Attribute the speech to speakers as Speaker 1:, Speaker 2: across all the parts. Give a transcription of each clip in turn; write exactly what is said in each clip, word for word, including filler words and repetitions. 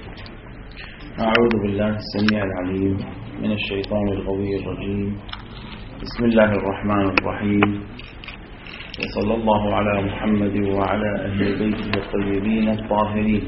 Speaker 1: أعوذ بالله السميع العليم من الشيطان الغوي الرجيم. بسم الله الرحمن الرحيم، وصلى الله على محمد وعلى أهل بيته الطيبين الطاهرين.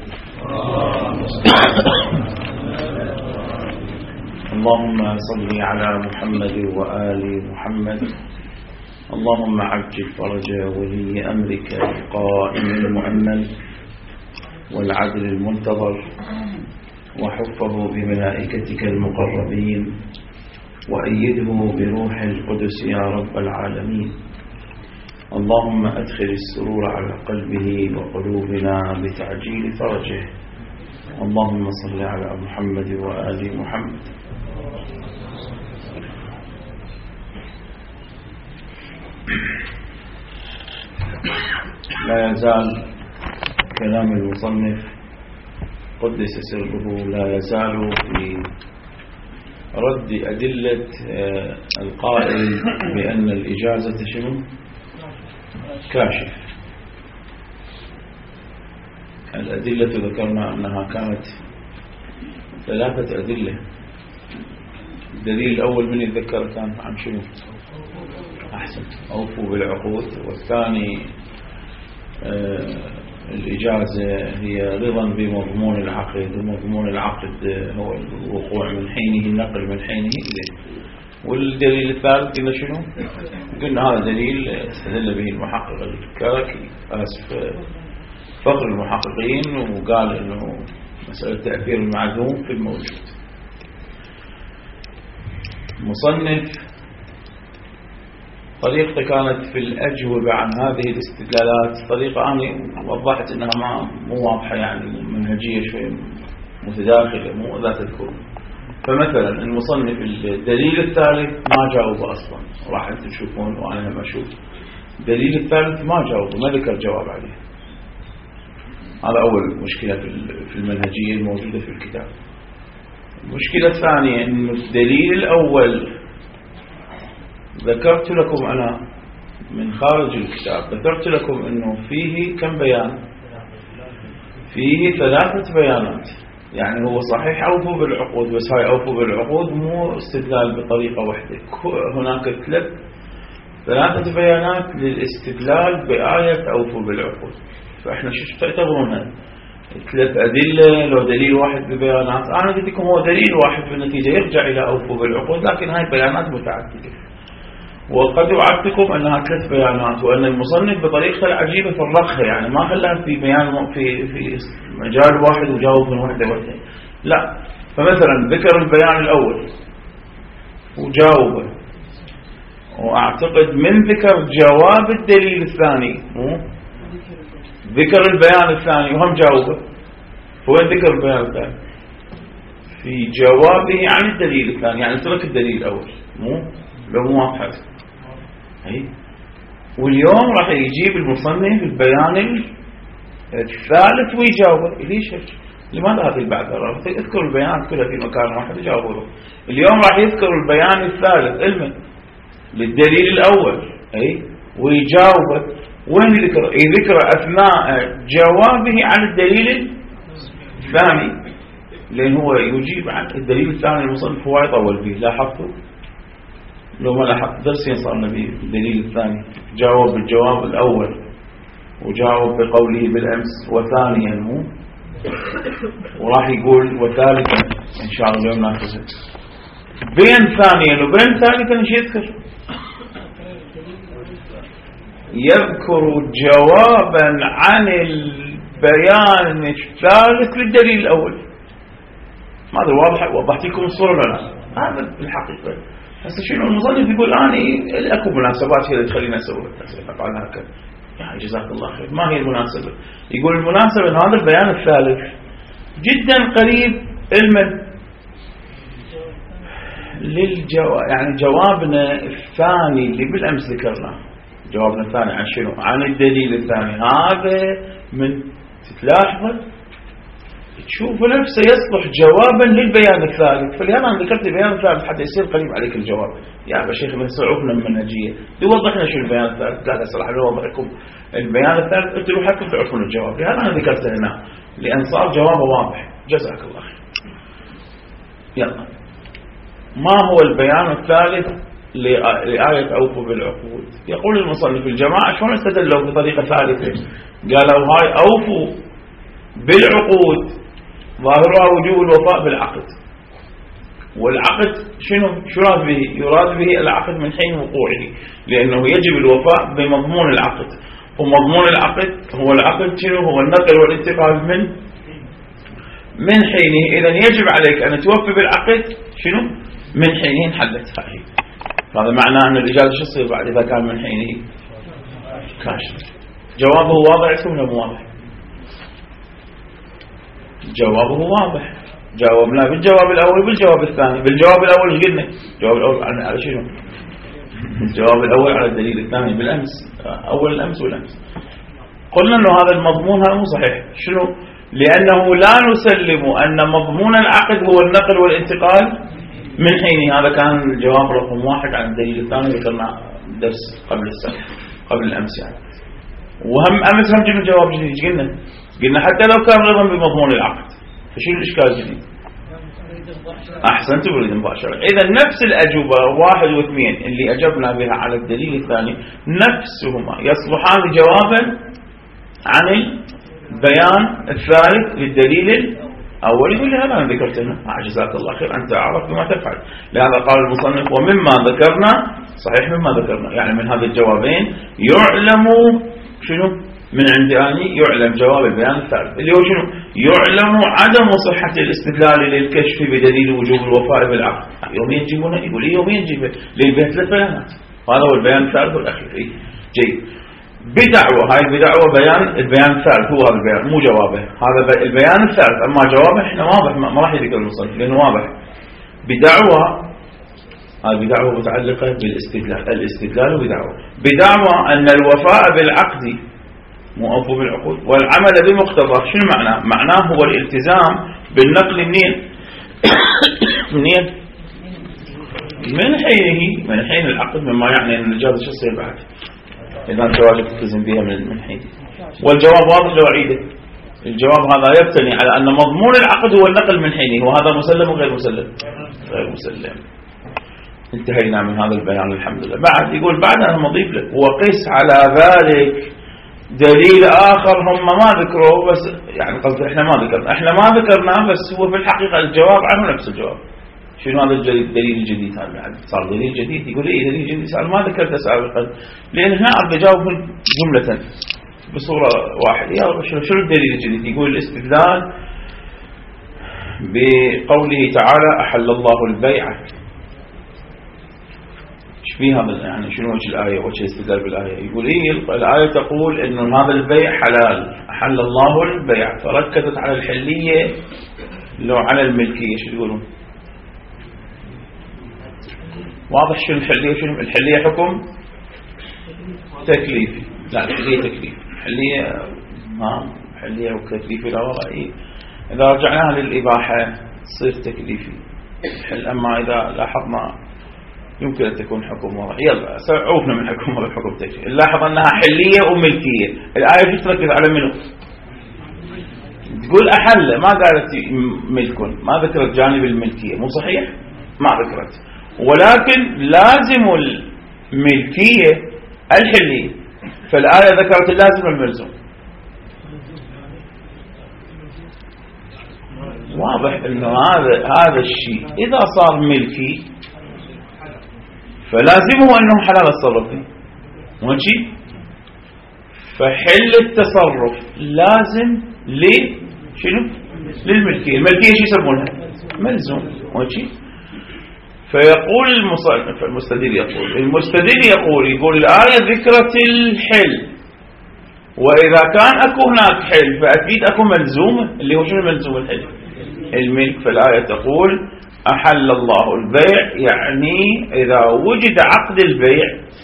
Speaker 1: اللهم صل على محمد وآل محمد. اللهم عجل فرج ولي أمرك القائم المؤمن والعدل المنتظر، وحفه بملائكتك المقربين، وأيده بروح القدس يا رب العالمين. اللهم أدخل السرور على قلبه وقلوبنا بتعجيل فرجه. اللهم صل على محمد وآل محمد. لا يزال كلام المصنف قدس سره لا يزال في رد أدلة القائل بأن الإجازة شنو؟ كاشف. الأدلة ذكرنا أنها كانت ثلاثة أدلة. الدليل الأول من يتذكر كان عن شنو؟ أحسن، أوفوا بالعقود. والثاني آه الإجازة هي رضا بمضمون العقد، ومضمون العقد هو الوقوع من حينه، النقل من حينه إليه. والدليل الثالث قلنا شنو؟ قلنا هذا دليل استدل به المحقق الكركي أسف فخر المحققين، وقال إنه مسألة تأثير المعدوم في الموجود. مصنف طريقته كانت في الأجوبة عن هذه الاستدلالات طريقة أنا وضحت أنها ما مو واضحة، يعني منهجية شوي متداخلة مو لا تذكر. فمثلا المصنف الدليل الثالث ما جاوب أصلا، راح أنتم تشوفون وأنا هم أشوف. الدليل الثالث ما جاوب، ما ذكر جواب عليه. هذا أول مشكلة في المنهجية الموجودة في الكتاب. المشكلة الثانية أن الدليل الأول ذكرت لكم أنا من خارج الكتاب، ذكرت لكم أنه فيه كم بيان؟ فيه ثلاثة بيانات. يعني هو صحيح أوفوا بالعقود، بس هاي أوفوا بالعقود مو استدلال بطريقة واحدة. هناك ثلاث ثلاثة بيانات للاستدلال بآية أوفوا بالعقود. فإحنا شو تعتبرونها؟ ثلاث أدلة لو دليل واحد ببيانات؟ أنا قلت لكم هو دليل واحد بالنتيجة يرجع إلى أوفوا بالعقود، لكن هاي بيانات متعددة. وقد وعدتكم أنها ثلاث بيانات، وأن المصنف بطريقة العجيبة فرقها، يعني ما خلاها في بيان في في مجال واحد وجاوب من واحدة واحدة، لا. فمثلا ذكر البيان الأول وجاوبه، وأعتقد من ذكر جواب الدليل الثاني ذكر البيان الثاني وهم جاوبه. فوين ذكر البيان الثاني؟ في جوابه عن الدليل الثاني، يعني ترك الدليل الأول مو لو مو واضح. أي واليوم راح يجيب المصنف البيان الثالث ويجاوبه. ليش؟ لماذا هذه البعثة؟ اذكر البيان كلها في مكان واحد يجاوبه. اليوم راح يذكر البيان الثالث علما للدليل الأول أي ويجاوبه. وين ذكر؟ يذكر أثناء جوابه عن الدليل الثاني، لأن هو يجيب عن الدليل الثاني. المصنف هو يطول فيه، لاحظتوا؟ لو ما لاحظت درسين صارنا بالدليل الثاني. جاوب بالجواب الأول وجاوب بقوله بالأمس وثانيا مو، وراح يقول وثالثا إن شاء الله اليوم ناخذه. بين ثانيا وبين ثالثا ايش يذكر؟ يذكر جوابا عن البيان الثالث للدليل الأول. ما أدري واضح؟ وضحت لكم الصورة ولا لا؟ هذا الحقيقة. هسه شنو المصنف يقول أنا أكو مناسبات هي اللي تخليني أسوي أفعل هكذا. يعني جزاك الله خير. ما هي المناسبة؟ يقول المناسبة أن هذا البيان الثالث جدا قريب علما للجواب، يعني جوابنا الثاني اللي بالأمس ذكرناه. جوابنا الثاني عن شنو؟ عن الدليل الثاني. هذا من تلاحظه تشوف نفسه يصلح جوابا للبيان الثالث. فلهذا أنا ذكرت البيان الثالث حتى يصير قريب عليك الجواب. يا أبا شيخ من صعوبنا المنهجية يوضحنا شو البيان الثالث. لا صراحة نوضح لكم البيان الثالث قلت له حتى تعرفون الجواب. لهذا أنا ذكرته هنا لأن صار جوابه واضح. جزاك الله خير. يلا، ما هو البيان الثالث لآية أوفوا بالعقود؟ يقول المصنف الجماعة شلون استدلوا بطريقة ثالثة؟ قالوا هاي أوفوا بالعقود ظاهرها وجوب الوفاء بالعقد، والعقد شنو يراد به؟ يراد به العقد من حين وقوعه، لأنه يجب الوفاء بمضمون العقد، ومضمون العقد هو العقد شنو؟ هو النقل والانتقال من من حينه. إذن يجب عليك أن توفي بالعقد شنو؟ من حينه حدثها هي. هذا معناه أن الإجازة شو تصير بعد إذا كان من حينه؟ كاشف. جوابه واضح ولا مو واضح؟ جوابه واضح. جاوبنا بالجواب الأول بالجواب الثاني. بالجواب الأول ايش قلنا؟ الجواب الأول على شنو؟ الجواب الأول على الدليل الثاني بالأمس، أول الأمس والأمس قلنا أنه هذا المضمون هذا مو صحيح. شنو؟ لأنه لا نسلم أن مضمون العقد هو النقل والانتقال من حينه. هذا كان الجواب رقم واحد عن الدليل الثاني ذكرنا درس قبل السنة قبل الأمس يعني. وهم أمس هم جبنا جواب جديد. قلنا قلنا حتى لو كان رضا بمضمون العقد فشو الإشكال الجديد؟ أحسنت بريد مباشرة. إذا نفس الأجوبة واحد واثنين اللي أجبنا بها على الدليل الثاني نفسهما يصلحان جوابا عن البيان الثالث للدليل الأول. يقول لي هذا أنا ذكرتنا. جزاك الله خير، أنت عرفت ما تفعل. لهذا قال المصنف ومما ذكرنا، صحيح مما ذكرنا يعني من هذا الجوابين يعلم شنو؟ من عند أني يعلم جواب البيان الثالث اللي هو شنو؟ يعلم عدم صحة الاستدلال للكشف بدليل وجوب الوفاء بالعقد. يومين يجيبونه، يقول لي يومين يجيبه ليه؟ ثلاث بيانات. وهذا هو البيان الثالث والأخير. إيه؟ جيد. بدعوة، هاي بدعوة بيان البيان الثالث هو هذا البيان مو جوابه، هذا البيان الثالث. أما جوابه إحنا واضح ما راح يذكر المصنف لأنه واضح. بدعوة، هذه بدعوة متعلقة بالاستدلال، الاستدلال بدعوة بدعوة أن الوفاء بالعقد موفو بالعقود والعمل بمقتضاه. شنو معناه؟ معناه هو الالتزام بالنقل منين؟ منين؟ من حينه، من حين العقد، مما يعني أن الإجازة شو تصير بعد إذا أنت واجب تلتزم بها من حين. والجواب واضح لو عيده. الجواب هذا يبتني على أن مضمون العقد هو النقل من حينه، وهذا مسلم وغير مسلم؟ غير مسلم. انتهينا من هذا البيان الحمد لله. بعد يقول بعد أنا مضيف لك وقس على ذلك دليل آخر هم ما ذكروه، بس يعني قصدي إحنا ما ذكرنا، إحنا ما ذكرناه بس هو في الحقيقة الجواب عنه نفس الجواب. شنو هذا الدليل الجديد؟ هذا صار دليل جديد. يقول إيه دليل جديد؟ سأل ما ذكرته سابقا لأن هنا أريد أجاوب جملة بصورة واحدة. يا شنو الدليل الجديد؟ يقول الاستدلال بقوله تعالى أحل الله البيع. ايش فيها يعني شنو وجه الآية وجه الاستدلال بالآية؟ يقول إيه الآية تقول إنه هذا البيع حلال، أحل الله البيع، فركزت على الحلية لو على الملكية. شو يقولون؟ واضح شنو الحلية؟ شنو الحلية؟ حكم تكليفي. لا الحلية تكليفي. حلية ما حلية وتكليفي لا والله. إيه إذا رجعناها للإباحة تصير تكليفي. أما إذا لاحظنا يمكن أن تكون حكم وضع. يلا عوفنا من حكم وضع حكم تكليف. نلاحظ أنها حلية وملكية. الآية فيش تركز على منه؟ تقول أحل، ما قالت ملك، ما ذكرت جانب الملكية. مو صحيح؟ ما ذكرت. ولكن لازم الملكية الحلية، فالآية ذكرت اللازم والملزوم. واضح أنه هذا هذا الشيء إذا صار ملكي فلازمه أنه حلال التصرف فيه. ماشي؟ فحل التصرف لازم ليه شنو؟ للملكية. الملكية شو يسمونها؟ ملزوم. ماشي؟ فيقول المصنف المستدل يقول المستدل يقول يقول الآية ذكرت الحل، وإذا كان أكو هناك حل فأكيد أكو ملزوم اللي هو شنو ملزوم الحل؟ الملك. فالآية تقول أحل الله البيع، يعني إذا وجد عقد البيع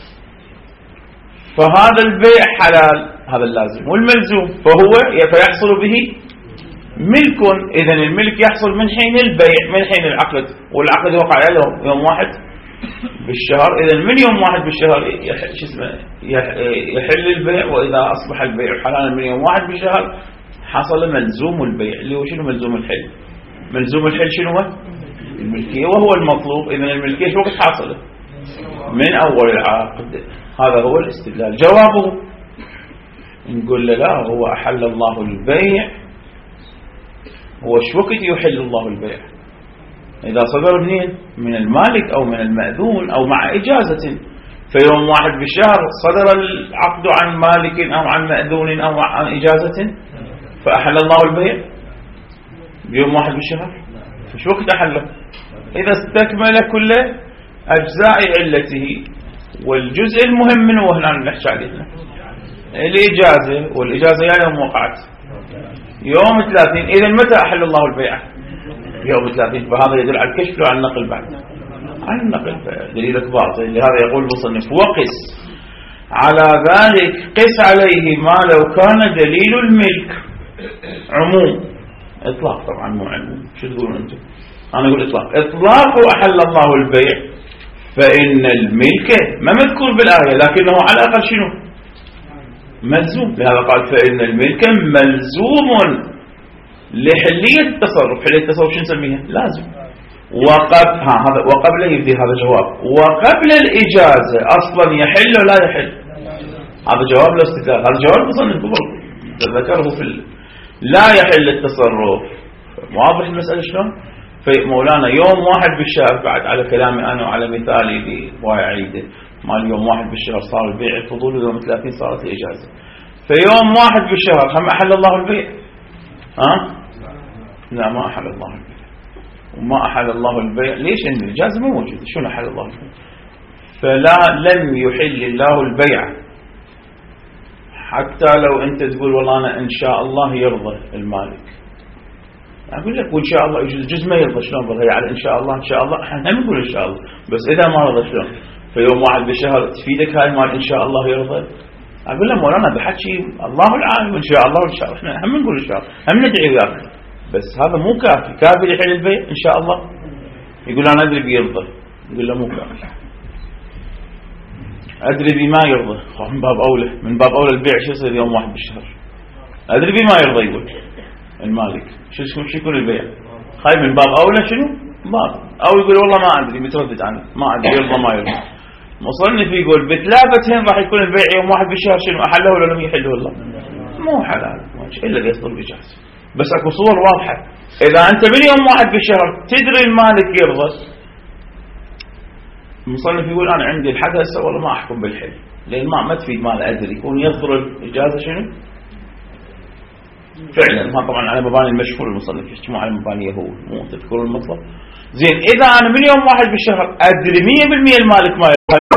Speaker 1: فهذا البيع حلال، هذا اللازم. والملزوم فهو فيحصل به ملك. إذن الملك يحصل من حين البيع، من حين العقد، والعقد وقع له يوم واحد بالشهر. إذن من يوم واحد بالشهر يحل البيع، وإذا أصبح البيع حلالا من يوم واحد بالشهر حصل ملزوم البيع اللي هو شنو ملزوم الحل. ملزوم الحل شنو هو؟ الملكية، وهو المطلوب. إذن الملكية شو وقت حاصلة؟ من أول العقد. هذا هو الاستدلال. جوابه نقول له لا، هو أحل الله البيع. هو شو وقت يحل الله البيع؟ إذا صدر منين؟ من المالك أو من المأذون أو مع إجازة. فيوم واحد بالشهر صدر العقد عن مالك أو عن مأذون أو عن إجازة فأحل الله البيع بيوم واحد بالشهر. فشو وقت أحله؟ إذا استكمل كل أجزاء علته. والجزء المهم منه هنا نحكي عليه الإجازة. والإجازة يعني يوم وقعت يوم ثلاثين. إذا متى أحل الله البيع؟ يوم ثلاثين. فهذا يدل على الكشف وعلى النقل بعد عن النقل. دليل باطل. لهذا يقول المصنف وقس على ذلك، قس عليه ما لو كان دليل الملك عموم. إطلاق طبعا مو عموم. شو تقولون أنتم؟ أنا أقول إطلاق. إطلاق أحل الله البيع، فإن الملك ما مذكور بالآية لكنه على الأقل شنو؟ ملزوم. لهذا قال فإن الملك ملزوم لحلية التصرف. حلية التصرف شو نسميها؟ لازم. وقبل ها هذا وقبل يبدي هذا جواب. وقبل الإجازة أصلا يحل ولا يحل؟ هذا جواب الاستدلال. هذا جواب مصنف قبل ذكره في ال... لا يحل التصرف. واضح المسألة شلون؟ في مولانا يوم واحد بالشهر بعد على كلامي أنا وعلى مثالي اللي واي عيده مال يوم واحد بالشهر صار البيع الفضول، ويوم ثلاثين صارت الإجازة. فيوم واحد بالشهر هم أحل الله البيع؟ ها؟ لا ما أحل الله البيع. وما أحل الله البيع ليش؟ إن الإجازة مو موجودة. شو أحل الله البيع؟ فلا لم يحل الله البيع حتى لو أنت تقول والله أنا إن شاء الله يرضى المالك. أقول لك وإن شاء الله يجوز جزء ما يرضى. شلون برضى على إن شاء الله؟ إن شاء الله إحنا هم نقول إن شاء الله، بس إذا ما رضى شلون؟ فيوم واحد بالشهر تفيدك هاي مال إن شاء الله يرضى. أقول له مولانا بحكي الله العالم إن شاء الله وإن شاء الله. إحنا هم نقول إن شاء الله، هم ندعي وياك، بس هذا مو كافي. كافي يحل البيع إن شاء الله؟ يقول أنا أدري بيرضى. يقول له مو كافي. أدري بما يرضى من باب أولى. من باب أولى البيع شو يصير يوم واحد بالشهر؟ أدري بما يرضى يقول المالك. شو شو يكون البيع؟ خايف من باب أولى شنو؟ باب. أو يقول والله ما أدري متردد عنه ما أدري يرضى ما يرضى. مصنف يقول بثلاثتين راح يكون البيع يوم واحد بالشهر شنو؟ أحله ولا لم يحله الله؟ مو حلال إلا اللي يصدر بإجازة. بس أكو صور واضحة. إذا أنت من يوم واحد بالشهر تدري المالك يرضى، المصنف يقول أنا عندي الحدث والله ما أحكم بالحل، لأن ما ما تفيد مال أدري. يكون يصدر الإجازة شنو؟ فعلا. ما طبعا على مباني المشهور المصنف يحكي مو على مبانيه هو، مو تذكرون المطلب. زين إذا أنا من يوم واحد بالشهر أدري مية بالمية المالك ما يرضى،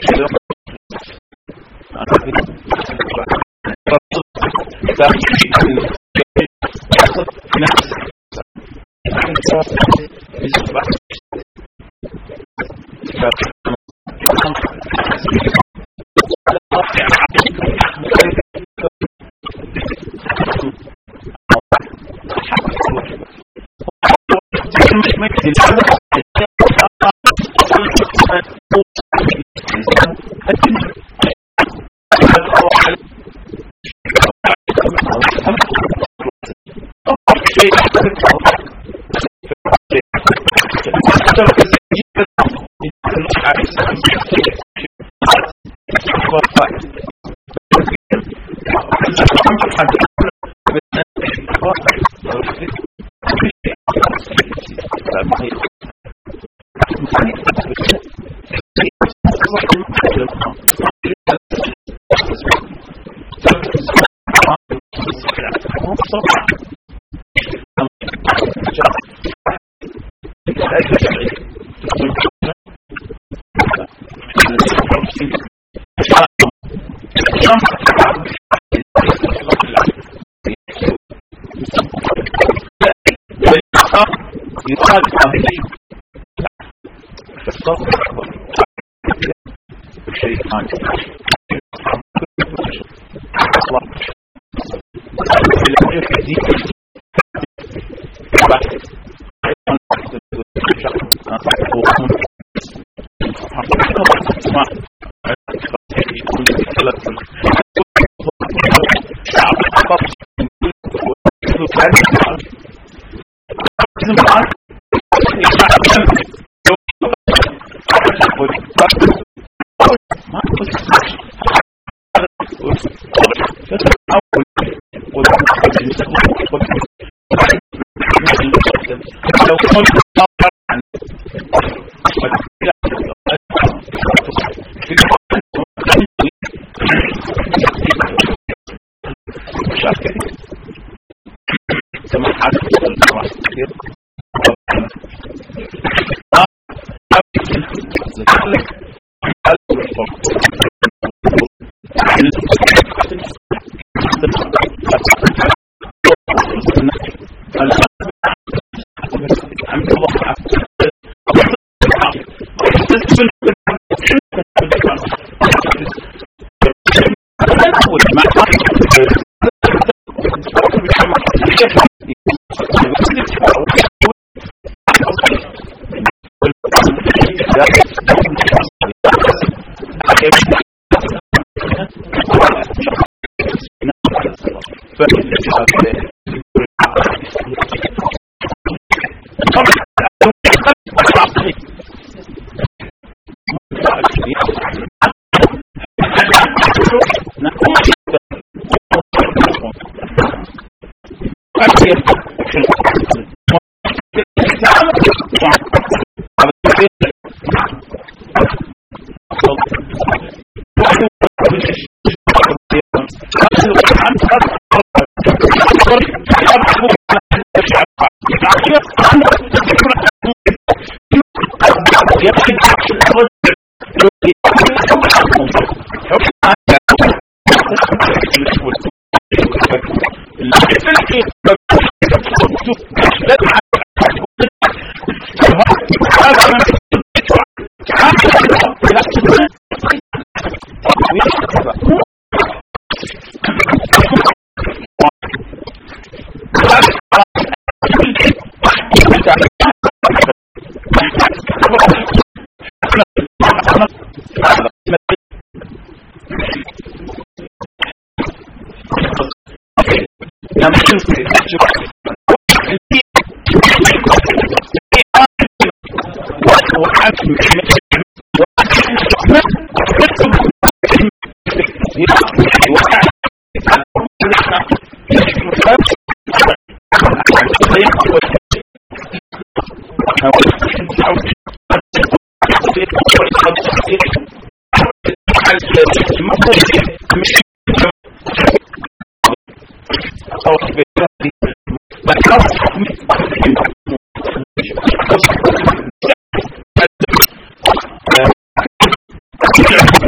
Speaker 1: But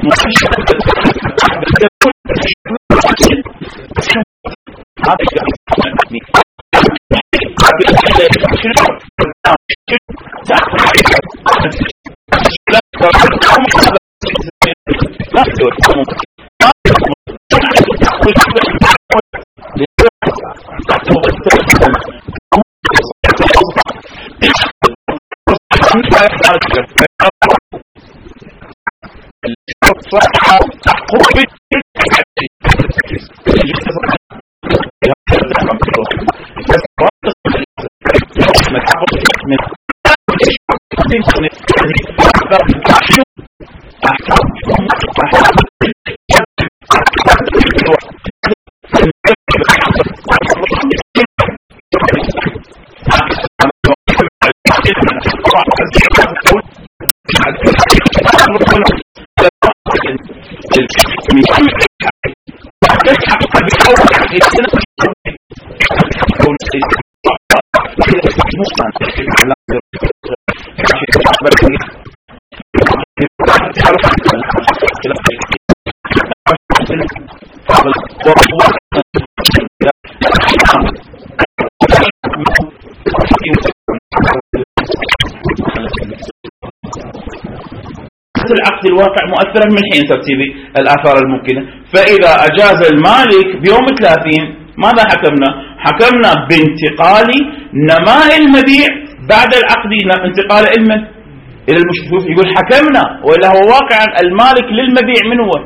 Speaker 1: العقد الواقع مؤثرا من حين ترتيب الآثار الممكنة. فإذا أجاز المالك بيوم ثلاثين ماذا حكمنا؟ حكمنا بانتقال نماء المبيع بعد العقد انتقال علما إلى المشتري. يقول حكمنا، وإلا هو واقعا المالك للمبيع من هو؟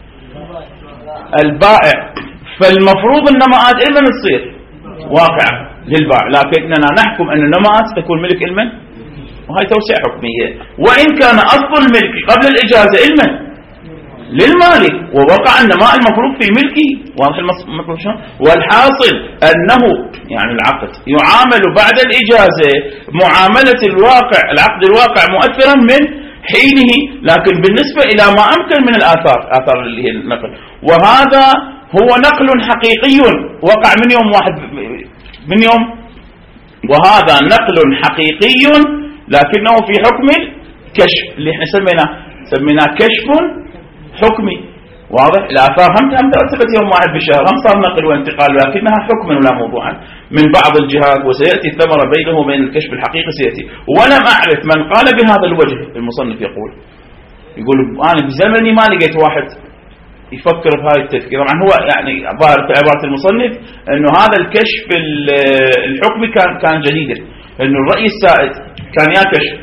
Speaker 1: البائع. فالمفروض النماءات علما تصير واقعا للبائع، لكننا نحكم أن النماءات تكون ملك علما، وهي توسيع حكمية. وإن كان أصل الملك قبل الإجازة علما للمالك ووقع النماء المفروض في ملكه. واضح المطلب شلون؟ والحاصل أنه يعني العقد يعامل بعد الإجازة معاملة الواقع، العقد الواقع مؤثرا من حينه، لكن بالنسبة إلى ما أمكن من الآثار، آثار اللي هي النقل، وهذا هو نقل حقيقي وقع من يوم واحد من يوم، وهذا نقل حقيقي لكنه في حكم الكشف اللي احنا سميناه سميناه كشف حكمي. واضح؟ الآثار هم هم ترتبت يوم واحد بالشهر، هم صار نقل وانتقال، لكنها حكما ولا موضوعا من بعض الجهات، وسيأتي الثمرة بينه وبين الكشف الحقيقي سيأتي. ولم أعرف من قال بهذا الوجه. المصنف يقول يقول أنا بزمني ما لقيت واحد يفكر بهذا التفكير. طبعا هو يعني ظاهر في عبارة المصنف أنه هذا الكشف الحكمي كان كان جديدا، أنه الرأي السائد كان يا كشف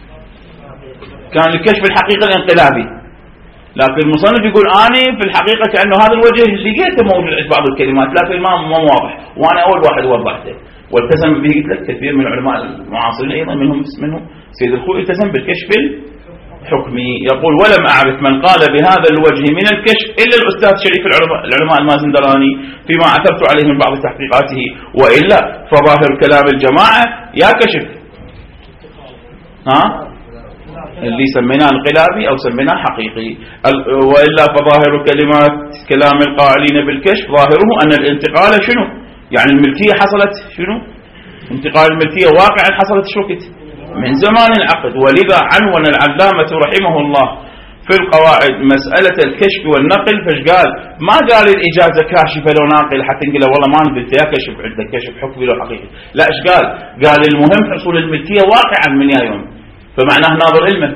Speaker 1: كان الكشف الحقيقي الانقلابي، لكن المصنف يقول أنا في الحقيقة كأنه هذا الوجه اللي لقيته موجود في بعض الكلمات لكن ما ما واضح، وأنا أول واحد وضحته والتزم به. قلت لك كثير من العلماء المعاصرين أيضا منهم منهم سيد الخوئي التزم بالكشف الحكمي. يقول ولم أعرف من قال بهذا الوجه من الكشف إلا الأستاذ شريف العلماء العلماء المازندراني فيما عثرت عليه من بعض تحقيقاته، وإلا فظاهر كلام الجماعة يا كشف ها اللي سميناه انقلابي أو سميناه حقيقي، وإلا فظاهر كلمات كلام القائلين بالكشف ظاهره أن الانتقال شنو؟ يعني الملكية حصلت شنو؟ انتقال الملكية واقعا حصلت شوكت من زمان العقد. ولذا عنون العلامة رحمه الله في القواعد مسألة الكشف والنقل، فش قال؟ ما قال الإجازة كاشفة لو ناقل حتى نقول والله ما نقلت يا كشف عندك كشف حكمي لو حقيقي، لا. إيش قال؟ قال المهم حصول الملكية واقعا من يا يوم، فمعناه ناظر علما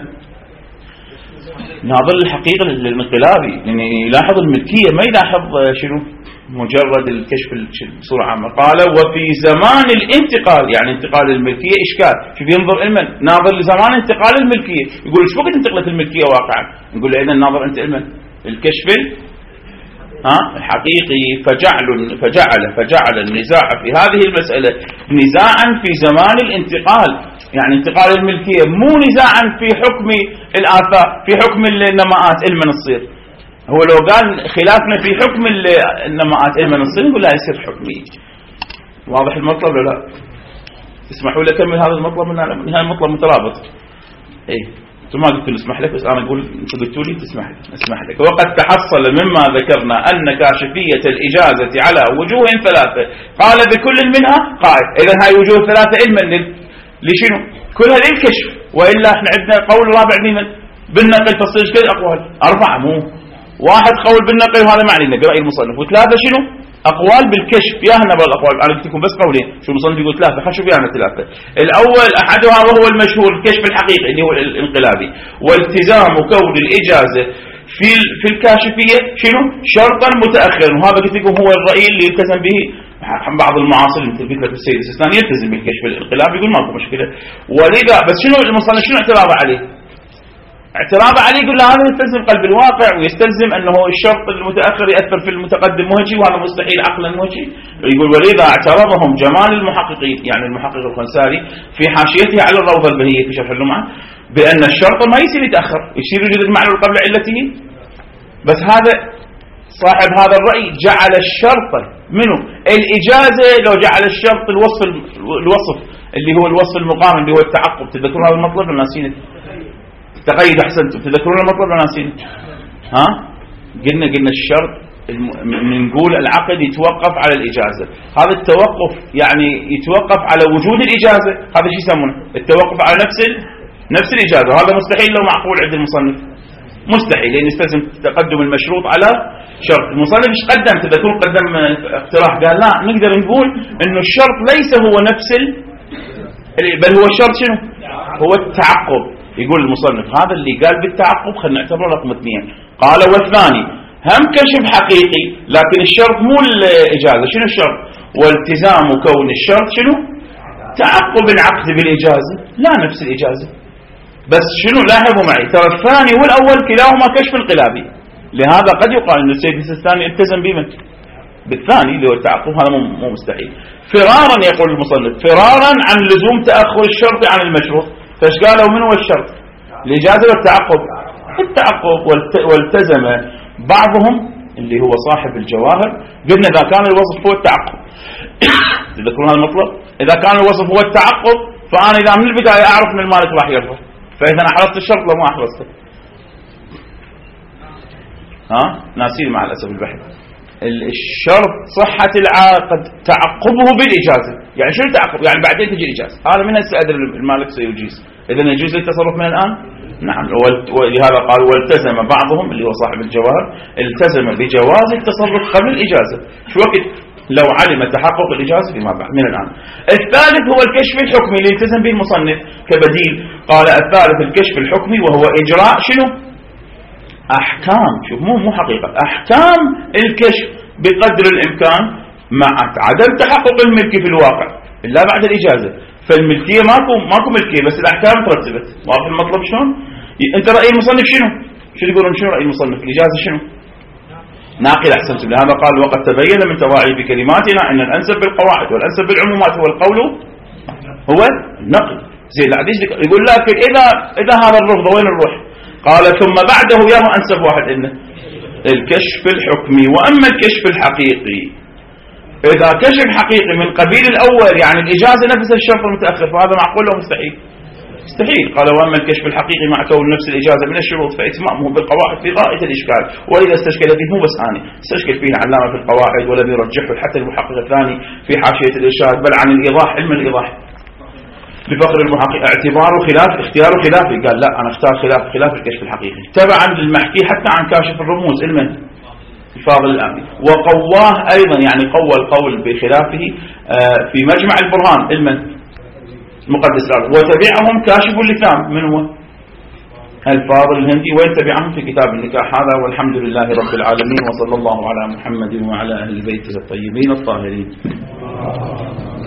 Speaker 1: ناظر الحقيقة للانقلابي، يعني يلاحظ الملكية ما يلاحظ شنو مجرد الكشف بصورة عامة. قال وفي زمان الانتقال، يعني انتقال الملكية إشكال، شوف ينظر علما ناظر لزمان انتقال الملكية. يقول ايش وقت انتقلت الملكية واقعا؟ نقول له إذا ناظر أنت علما الكشف ها الحقيقي. فجعل فجعل فجعل النزاع في هذه المسألة نزاعا في زمان الانتقال، يعني انتقال الملكية مو نزاعا في حكم الآثار في حكم النماءات علما تصير. هو لو قال خلافنا في حكم النماءات علما تصير نقول لا يصير حكمي. واضح المطلب ولا لا؟ اسمحوا لي أكمل هذا المطلب من هذا المطلب مترابط. اي ثم ما قلت له اسمح لك، بس انا اقول انت قلتوا لي تسمح لي اسمح لك. وقد تحصل مما ذكرنا ان كاشفية الإجازة على وجوه ثلاثة قال بكل منها قائل. اذا هاي وجوه ثلاثة علما لشنو؟ كلها للكشف، والا احنا عندنا قول رابع لمن؟ بالنقل تصير كذا أقوال أربعة، مو واحد قول بالنقل وهذا معني لنا برأي المصنف، وثلاثة شنو أقوال بالكشف. يا هنا بالأقوال أنا قلت لكم بس قولين، شو المصنف يقول ثلاثة، خلينا نشوف يانا ثلاثة. الأول أحدها وهو المشهور الكشف الحقيقي اللي هو الانقلابي، والتزام كون الإجازة في في الكاشفية شنو شرطا متأخرا، وهذا قلت لكم هو الرأي اللي يلتزم به بعض المعاصرين مثل مثل السيد السيستاني، يلتزم بالكشف الانقلابي يقول ماكو مشكلة. ولذا بس شنو المصنف شنو اعتراضه عليه؟ اعتراضه عليه يقول له هذا يستلزم قلب الواقع، ويستلزم انه الشرط المتاخر ياثر في المتقدم وهجي، وهذا مستحيل عقلا وهجي. يقول ولذا اعترضهم جمال المحققين، يعني المحقق الخنساري في حاشيته على الروضه البهيه في شرح اللمعه، بان الشرط ما يصير يتاخر، يصير يوجد المعنى قبل علته. بس هذا صاحب هذا الراي جعل الشرط منه الاجازه، لو جعل الشرط الوصف الوصف اللي هو الوصف المقام اللي هو التعقب. تذكرون هذا المطلب ولا ناسين؟ تقيد احسنتم، تذكرون المطلب ولا ناسين؟ ها قلنا قلنا الشرط نقول العقد يتوقف على الاجازه، هذا التوقف يعني يتوقف على وجود الاجازه، هذا شو يسمونه؟ التوقف على نفس نفس الاجازه، وهذا مستحيل لو معقول عند المصنف، مستحيل لان يستلزم تقدم المشروط على شرط. المصنف ايش قدم؟ تذكرون قدم اقتراح، قال لا نقدر نقول انه الشرط ليس هو نفس ال... بل هو الشرط شنو؟ هو التعقب. يقول المصنف هذا اللي قال بالتعقب خلينا نعتبره رقم اثنين. قال والثاني هم كشف حقيقي لكن الشرط مو الإجازة، شنو الشرط؟ والتزام كون الشرط شنو؟ تعقب العقد بالإجازة، لا نفس الإجازة. بس شنو لاحظوا معي ترى الثاني والأول كلاهما كشف انقلابي، لهذا قد يقال أن السيد السيستاني التزم بمن؟ بالثاني اللي هو التعقب، هذا مو مستحيل. فرارا يقول المصنف فرارا عن لزوم تأخر الشرط عن المشروط. فايش قالوا من هو الشرط؟ الإجازة والتعقب. التعقب والتزم بعضهم اللي هو صاحب الجواهر، قلنا إذا كان الوصف هو التعقب تذكرون هذا المطلب؟ إذا كان الوصف هو التعقب فأنا إذا من البداية أعرف من المالك راح يرفع، فإذا أنا حرصت الشرط لو ما أحرصته. ها ناسين مع الأسف البحث. الشرط صحة العقد تعقبه بالإجازة، يعني شو التعقب؟ يعني بعدين تجي الإجازة، هذا من هسه أدري المالك سيجيز، إذا يجوز التصرف من الآن؟ نعم. ولهذا قال والتزم بعضهم اللي هو صاحب الجواهر التزم بجواز التصرف قبل الإجازة، شو وقت؟ لو علم تحقق الإجازة فيما بعد من الآن. الثالث هو الكشف الحكمي اللي التزم به المصنف كبديل. قال الثالث الكشف الحكمي وهو إجراء شنو؟ أحكام، شوف مو مو حقيقة، أحكام الكشف بقدر الإمكان مع عدم تحقق الملك في الواقع إلا بعد الإجازة. فالملكية ماكو ماكو ملكية بس الأحكام ترتبت. واضح المطلب شلون؟ أنت رأي المصنف شنو؟ شو يقولون شنو رأي المصنف؟ الإجازة شنو؟ ناقل أحسنت. لهذا قال وقد تبين من تضاعيف كلماتنا أن الأنسب بالقواعد والأنسب بالعمومات هو القول هو النقل. زين الحديث يقول لكن إذا إذا هذا الرفض وين نروح؟ قال ثم بعده يا أنسب واحد إنه الكشف الحكمي. وأما الكشف الحقيقي إذا كشف حقيقي من قبيل الأول يعني الإجازة نفس الشرط المتأخر فهذا معقول أو مستحيل؟ مستحيل. قال وأما الكشف الحقيقي مع كون نفس الإجازة من الشروط فإتمامه بالقواعد في غاية الإشكال، وإذا استشكل فيه مو بس هاني استشكل فيه علامة في القواعد ولم يرجحه حتى المحقق الثاني في حاشية الإرشاد، بل عن الإيضاح علم الإيضاح بفقر المحقق اعتباره خلاف اختياره خلافي. قال لا أنا اختار خلاف خلاف الكشف الحقيقي تبعا للمحكي حتى عن كاشف الرموز علما الفاضل الأمري، وقواه أيضا يعني قوى القول بخلافه في مجمع البرهان علما المقدس له، وتبعهم كاشف اللثام من هو؟ الفاضل الهندي، وين تبعهم في كتاب النكاح هذا. والحمد لله رب العالمين وصلى الله على محمد وعلى أهل بيته الطيبين الطاهرين.